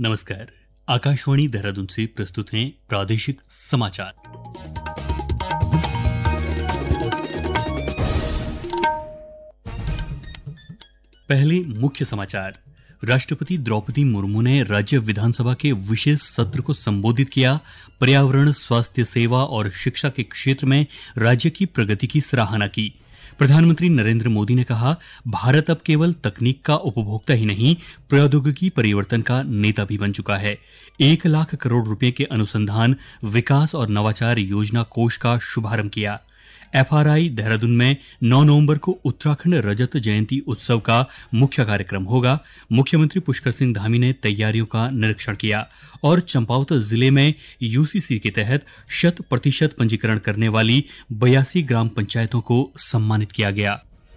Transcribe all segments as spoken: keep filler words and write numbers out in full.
नमस्कार। आकाशवाणी देहरादून से प्रस्तुत हैं प्रादेशिक समाचार। पहले मुख्य समाचार। राष्ट्रपति द्रौपदी मुर्मू ने राज्य विधानसभा के विशेष सत्र को संबोधित किया। पर्यावरण, स्वास्थ्य सेवा और शिक्षा के क्षेत्र में राज्य की प्रगति की सराहना की। प्रधानमंत्री नरेंद्र मोदी ने कहा, भारत अब केवल तकनीक का उपभोक्ता ही नहीं, प्रौद्योगिकी परिवर्तन का नेता भी बन चुका है। एक लाख करोड़ रुपए के अनुसंधान, विकास और नवाचार योजना कोष का शुभारंभ किया। एफआरआई देहरादून में नौ नवंबर को उत्तराखंड रजत जयंती उत्सव का मुख्य कार्यक्रम होगा। मुख्यमंत्री पुष्कर सिंह धामी ने तैयारियों का निरीक्षण किया। और चंपावत जिले में यूसीसी के तहत शत प्रतिशत पंजीकरण करने वाली बयासी ग्राम पंचायतों को सम्मानित किया गया।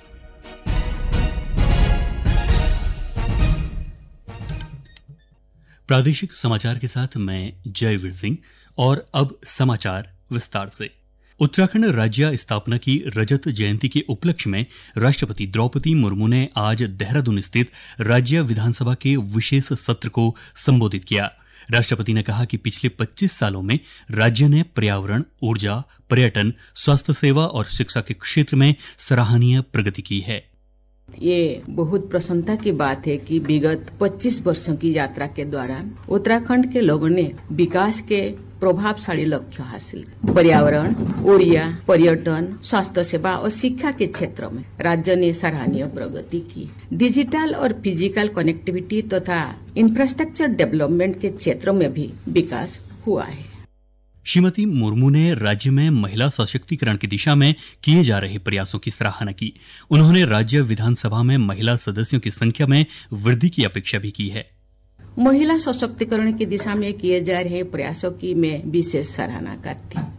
प्रादेशिक समाचार के साथ मैं जयवीर सिंह। और अब समाचार विस्तार से। उत्तराखंड राज्य स्थापना की रजत जयंती के उपलक्ष्य में राष्ट्रपति द्रौपदी मुर्मू ने आज देहरादून स्थित राज्य विधानसभा के विशेष सत्र को संबोधित किया। राष्ट्रपति ने कहा कि पिछले पच्चीस सालों में राज्य ने पर्यावरण, ऊर्जा, पर्यटन, स्वास्थ्य सेवा और शिक्षा के क्षेत्र में सराहनीय प्रगति की है। ये बहुत प्रसन्नता की बात है कि विगत पच्चीस वर्षों की यात्रा के दौरान उत्तराखंड के लोगों ने विकास के प्रभावशाली लक्ष्य हासिल। पर्यावरण, ऊर्जा, पर्यटन, स्वास्थ्य सेवा और शिक्षा के क्षेत्रों में राज्य ने सराहनीय प्रगति की। डिजिटल और फिजिकल कनेक्टिविटी तथा इंफ्रास्ट्रक्चर डेवलपमेंट के क्षेत्रों में भी विकास हुआ है। श्रीमती मुर्मू ने राज्य में महिला सशक्तिकरण की दिशा में किए जा रहे प्रयासों की सराहना की। उन्होंने राज्य विधानसभा में महिला सदस्यों की संख्या में वृद्धि की अपेक्षा भी की है। महिला सशक्तिकरण की दिशा में किए जा रहे प्रयासों की मैं विशेष सराहना करती हूँ।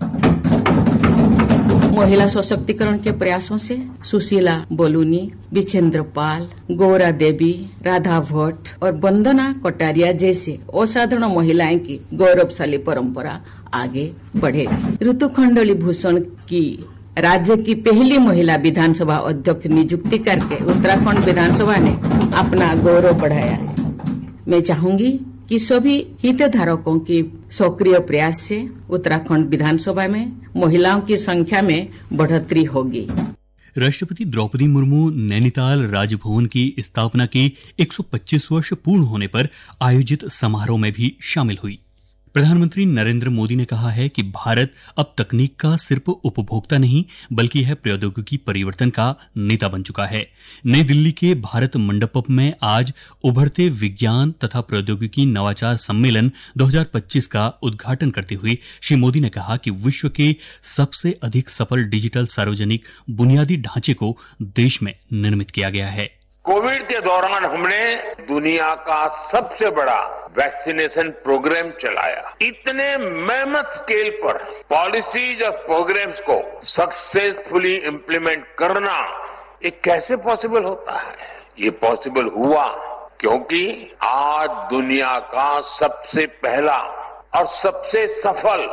महिला सशक्तिकरण के प्रयासों से सुशीला बोलूनी, विचेंद्र पाल, गौरा देवी, राधा भट्ट और वंदना कटारिया जैसे असाधारण महिलाएं की गौरवशाली परंपरा आगे बढ़े। ऋतुखंडली भूषण की राज्य की पहली महिला विधानसभा अध्यक्ष नियुक्ति करके उत्तराखंड विधानसभा ने अपना गौरव बढ़ाया है। मैं चाहूंगी कि सभी हितधारकों के सक्रिय प्रयास से उत्तराखंड विधानसभा में महिलाओं की संख्या में बढ़ोतरी होगी। राष्ट्रपति द्रौपदी मुर्मू नैनीताल राजभवन की स्थापना के एक सौ पच्चीस वर्ष पूर्ण होने पर आयोजित समारोह में भी शामिल हुई। प्रधानमंत्री नरेंद्र मोदी ने कहा है कि भारत अब तकनीक का सिर्फ उपभोक्ता नहीं, बल्कि यह प्रौद्योगिकी परिवर्तन का नेता बन चुका है। नई दिल्ली के भारत मंडपम में आज उभरते विज्ञान तथा प्रौद्योगिकी नवाचार सम्मेलन दो हज़ार पच्चीस का उद्घाटन करते हुए श्री मोदी ने कहा कि विश्व के सबसे अधिक सफल डिजिटल सार्वजनिक बुनियादी ढांचे को देश में निर्मित किया गया है। कोविड के दौरान हमने दुनिया का सबसे बड़ा वैक्सीनेशन प्रोग्राम चलाया। इतने मेहनत स्केल पर पॉलिसीज और प्रोग्राम्स को सक्सेसफुली इम्प्लीमेंट करना ये कैसे पॉसिबल होता है? ये पॉसिबल हुआ क्योंकि आज दुनिया का सबसे पहला और सबसे सफल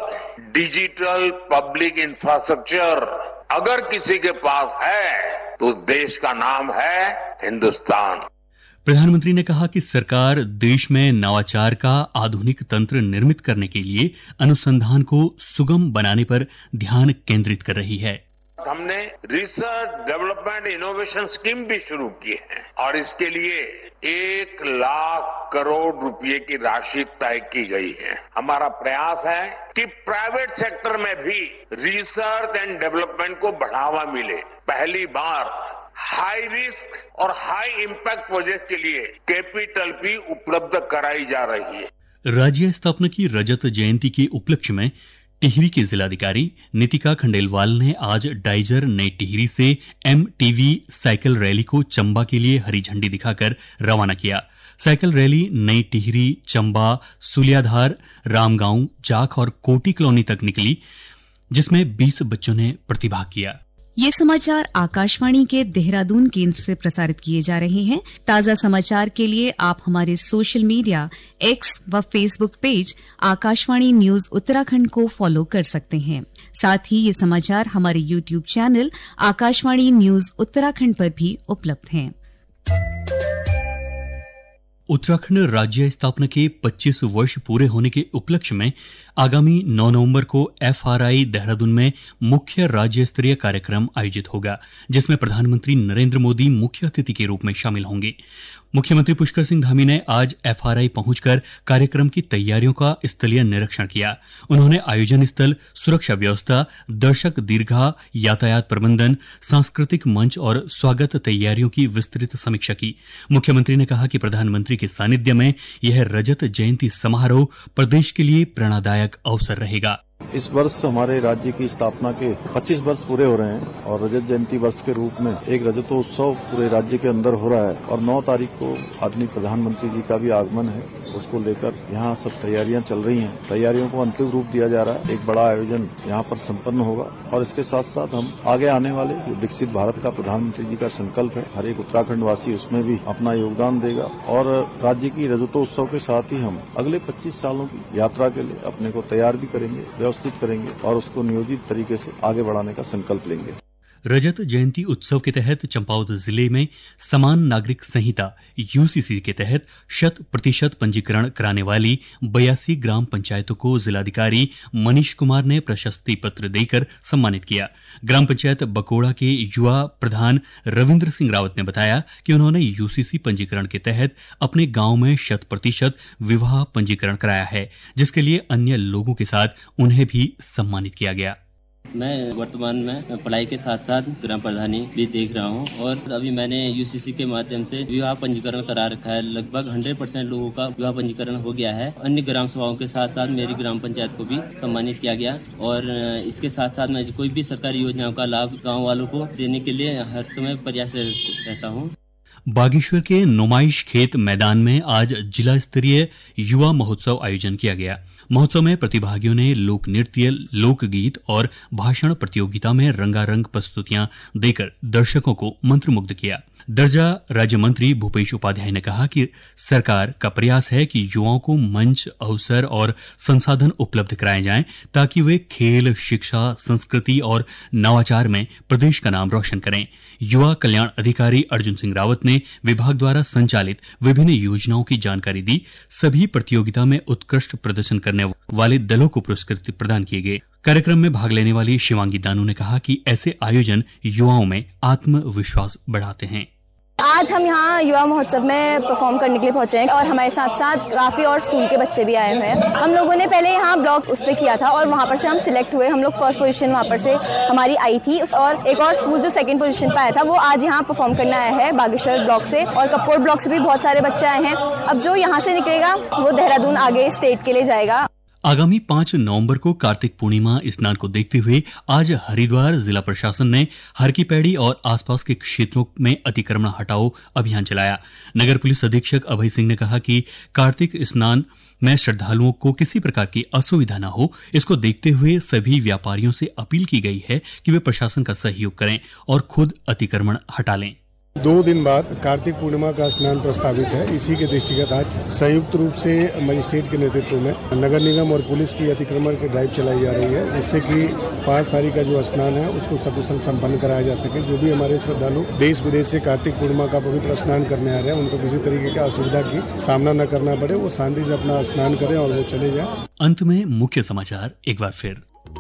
डिजिटल पब्लिक इंफ्रास्ट्रक्चर अगर किसी के पास है तो उस देश का नाम है हिंदुस्तान। प्रधानमंत्री ने कहा कि सरकार देश में नवाचार का आधुनिक तंत्र निर्मित करने के लिए अनुसंधान को सुगम बनाने पर ध्यान केंद्रित कर रही है। हमने रिसर्च डेवलपमेंट इनोवेशन स्कीम भी शुरू की है और इसके लिए एक लाख करोड़ रुपए की राशि तय की गई है। हमारा प्रयास है कि प्राइवेट सेक्टर में भी रिसर्च एंड डेवलपमेंट को बढ़ावा मिले। पहली बार हाई रिस्क और हाई इम्पैक्ट प्रोजेक्ट के लिए कैपिटल भी उपलब्ध कराई जा रही है। राज्य स्थापना की रजत जयंती के उपलक्ष्य में टिहरी के जिलाधिकारी नितिका खंडेलवाल ने आज डाइजर नई टिहरी से एमटीवी साइकिल रैली को चंबा के लिए हरी झंडी दिखाकर रवाना किया। साइकिल रैली नई टिहरी, चंबा, सुलियाधार, रामगांव, जाख और कोटी कॉलोनी तक निकली, जिसमें बीस बच्चों ने प्रतिभाग किया। ये समाचार आकाशवाणी के देहरादून केंद्र से प्रसारित किए जा रहे हैं। ताजा समाचार के लिए आप हमारे सोशल मीडिया एक्स व Facebook page Akashvani news Uttarakhand को फॉलो कर सकते हैं। साथ ही ये समाचार हमारे YouTube channel Akashvani news Uttarakhand पर भी उपलब्ध हैं। उत्तराखंड राज्य स्थापना के पच्चीस वर्ष पूरे होने के उपलक्ष्य में आगामी नौ नवंबर को एफ आर आई देहरादून में मुख्य राज्य स्तरीय कार्यक्रम आयोजित होगा, जिसमें प्रधानमंत्री नरेंद्र मोदी मुख्य अतिथि के रूप में शामिल होंगे। मुख्यमंत्री पुष्कर सिंह धामी ने आज एफ आर आई पहुंचकर कार्यक्रम की तैयारियों का स्थलीय निरीक्षण किया। उन्होंने आयोजन स्थल, सुरक्षा व्यवस्था, दर्शक दीर्घा, यातायात प्रबंधन, सांस्कृतिक मंच और स्वागत तैयारियों की विस्तृत समीक्षा की। मुख्यमंत्री ने कहा कि प्रधानमंत्री के सानिध्य में यह रजत जयंती समारोह प्रदेश के लिए प्रेरणादायक अवसर रहेगा। इस वर्ष हमारे राज्य की स्थापना के पच्चीस वर्ष पूरे हो रहे हैं और रजत जयंती वर्ष के रूप में एक रजतोत्सव पूरे राज्य के अंदर हो रहा है और नौ तारीख को आदरणीय प्रधानमंत्री जी का भी आगमन है। उसको लेकर यहाँ सब तैयारियां चल रही हैं। तैयारियों को अंतिम रूप दिया जा रहा है। एक बड़ा आयोजन यहाँ पर संपन्न होगा और इसके साथ साथ हम आगे आने वाले जो विकसित भारत का प्रधानमंत्री जी का संकल्प है, हर एक उत्तराखंड वासी उसमें भी अपना योगदान देगा और राज्य की रजतोत्सव के साथ ही हम अगले पच्चीस सालों की यात्रा के लिए अपने को तैयार भी करेंगे, व्यवस्थित करेंगे और उसको नियोजित तरीके से आगे बढ़ाने का संकल्प लेंगे। रजत जयंती उत्सव के तहत चंपावत जिले में समान नागरिक संहिता यू सी सी के तहत शत प्रतिशत पंजीकरण कराने वाली बयासी ग्राम पंचायतों को जिलाधिकारी मनीष कुमार ने प्रशस्ति पत्र देकर सम्मानित किया। ग्राम पंचायत बकोड़ा के युवा प्रधान रविंद्र सिंह रावत ने बताया कि उन्होंने यू सी सी पंजीकरण के तहत अपने गांव में शत प्रतिशत विवाह पंजीकरण कराया है, जिसके लिए अन्य लोगों के साथ उन्हें भी सम्मानित किया गया। मैं वर्तमान में पढ़ाई के साथ साथ ग्राम प्रधानी भी देख रहा हूं और अभी मैंने यू सी सी के माध्यम से विवाह पंजीकरण करा रखा है। लगभग सौ परसेंट लोगों का विवाह पंजीकरण हो गया है। अन्य ग्राम सभाओं के साथ साथ मेरी ग्राम पंचायत को भी सम्मानित किया गया और इसके साथ साथ मैं कोई भी सरकारी योजनाओं का लाभ गाँव वालों को देने के लिए हर समय प्रयासरत रहता हूँ। बागेश्वर के नुमाइश खेत मैदान में आज जिला स्तरीय युवा महोत्सव आयोजन किया गया। महोत्सव में प्रतिभागियों ने लोक नृत्य, लोकगीत और भाषण प्रतियोगिता में रंगारंग प्रस्तुतियां देकर दर्शकों को मंत्रमुग्ध किया। दर्जा राज्य मंत्री भूपेश उपाध्याय ने कहा कि सरकार का प्रयास है कि युवाओं को मंच, अवसर और संसाधन उपलब्ध कराए जाएं ताकि वे खेल, शिक्षा, संस्कृति और नवाचार में प्रदेश का नाम रोशन करें। युवा कल्याण अधिकारी अर्जुन सिंह रावत ने विभाग द्वारा संचालित विभिन्न योजनाओं की जानकारी दी। सभी प्रतियोगिता में उत्कृष्ट प्रदर्शन करने वाले दलों को पुरस्कृत प्रदान किए गए। कार्यक्रम में भाग लेने वाली शिवांगी दानू ने कहा कि ऐसे आयोजन युवाओं में आत्मविश्वास बढ़ाते हैं। आज हम यहाँ युवा महोत्सव में परफॉर्म करने के लिए पहुंचे हैं और हमारे साथ साथ काफी और स्कूल के बच्चे भी आए हुए हैं। हम लोगों ने पहले यहाँ ब्लॉक उस पे किया था और वहाँ पर से हम सिलेक्ट हुए। हम लोग फर्स्ट पोजीशन वहाँ पर से हमारी आई थी और एक और स्कूल जो सेकंड पोजीशन पे आया था वो आज यहाँ परफॉर्म करने आया है बागेश्वर ब्लॉक से और कपकोट ब्लॉक से भी बहुत सारे बच्चे आए हैं। अब जो यहाँ से निकलेगा वो देहरादून आगे स्टेट के लिए जाएगा। आगामी पांच नवंबर को कार्तिक पूर्णिमा स्नान को देखते हुए आज हरिद्वार जिला प्रशासन ने हर की पैड़ी और आसपास के क्षेत्रों में अतिक्रमण हटाओ अभियान चलाया। नगर पुलिस अधीक्षक अभय सिंह ने कहा कि कार्तिक स्नान में श्रद्धालुओं को किसी प्रकार की असुविधा न हो, इसको देखते हुए सभी व्यापारियों से अपील की गई है कि वे प्रशासन का सहयोग करें और खुद अतिक्रमण हटा लें। दो दिन बाद कार्तिक पूर्णिमा का स्नान प्रस्तावित है। इसी के दृष्टिगत आज संयुक्त रूप से मजिस्ट्रेट के नेतृत्व में नगर निगम और पुलिस की अतिक्रमण की ड्राइव चलाई जा रही है, जिससे कि पाँच तारीख का जो स्नान है उसको सकुशल संपन्न कराया जा सके। जो भी हमारे श्रद्धालु देश विदेश से कार्तिक पूर्णिमा का पवित्र स्नान करने आ रहे हैं उनको किसी तरीके की असुविधा की सामना न करना पड़े, वो शांति से अपना स्नान करें और वो चले जाए। अंत में मुख्य समाचार एक बार फिर।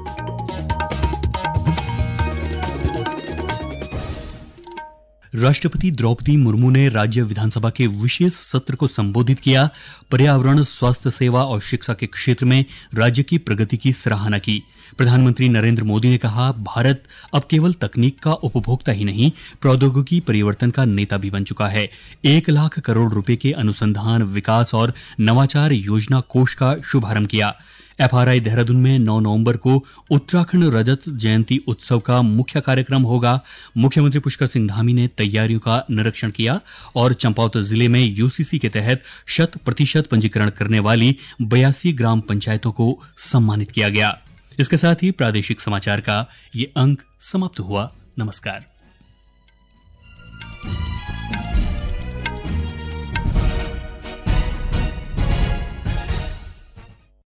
राष्ट्रपति द्रौपदी मुर्मू ने राज्य विधानसभा के विशेष सत्र को संबोधित किया। पर्यावरण, स्वास्थ्य सेवा और शिक्षा के क्षेत्र में राज्य की प्रगति की सराहना की। प्रधानमंत्री नरेंद्र मोदी ने कहा, भारत अब केवल तकनीक का उपभोक्ता ही नहीं, प्रौद्योगिकी परिवर्तन का नेता भी बन चुका है। एक लाख करोड़ रुपए के अनुसंधान, विकास और नवाचार योजना कोष का शुभारंभ किया। एफ आर आई देहरादून में नौ नवंबर को उत्तराखंड रजत जयंती उत्सव का मुख्य कार्यक्रम होगा। मुख्यमंत्री पुष्कर सिंह धामी ने तैयारियों का निरीक्षण किया और चंपावत जिले में यू सी सी के तहत शत प्रतिशत पंजीकरण करने वाली बयासी ग्राम पंचायतों को सम्मानित किया गया। इसके साथ ही प्रादेशिक समाचार का ये अंक समाप्त हुआ। नमस्कार।